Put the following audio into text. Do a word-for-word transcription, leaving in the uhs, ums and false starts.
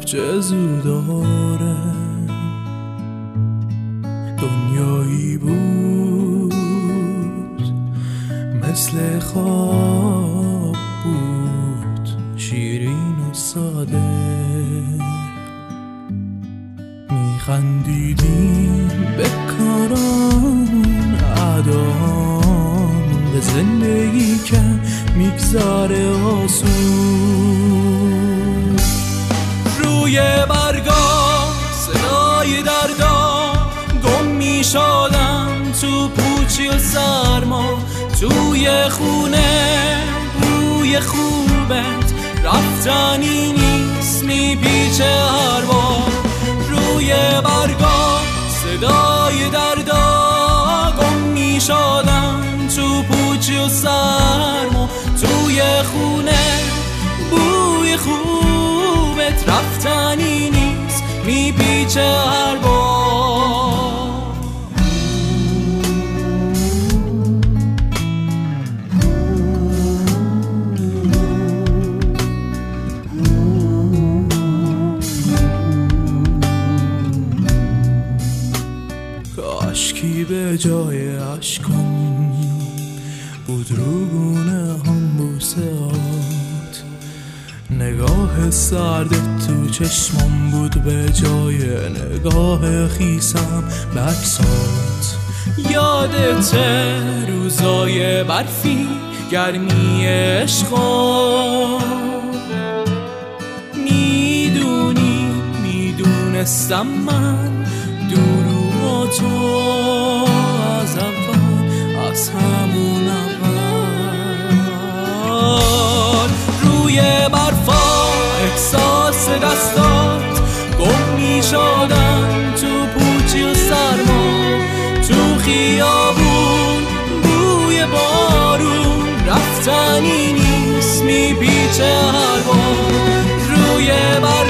چه زود داره. دنیایی بود مثل خواب بود، شیرین و ساده. میخندیدیم به کاران عدام، به زندگی که میگذاره آسون. روی برگا صدای دردا گم میشدم تو پوچی و سرما، توی خونه بوی خوبت رفتنی نیست میپیچه هر بار. روی برگا صدای دردا گم میشدم تو پوچی و سرما، توی خونه بوی خوبت رفتنی نیست میپیچه هر بار. عشقی به جای عشقم بود روگونه هم بوسهات، نگاه سردت تو چشمم بود به جای نگاه خیسم به عکسات. یادته روزای برفی گرمی عشقا، میدونی میدونستم من دورو تو از اول، از همون اول. روی برفا احساس دستات گم می شدن تو پوچی و سرما، تو خیابون بوی بارون رفتنی نیست میپیچه هر بار. روی برفا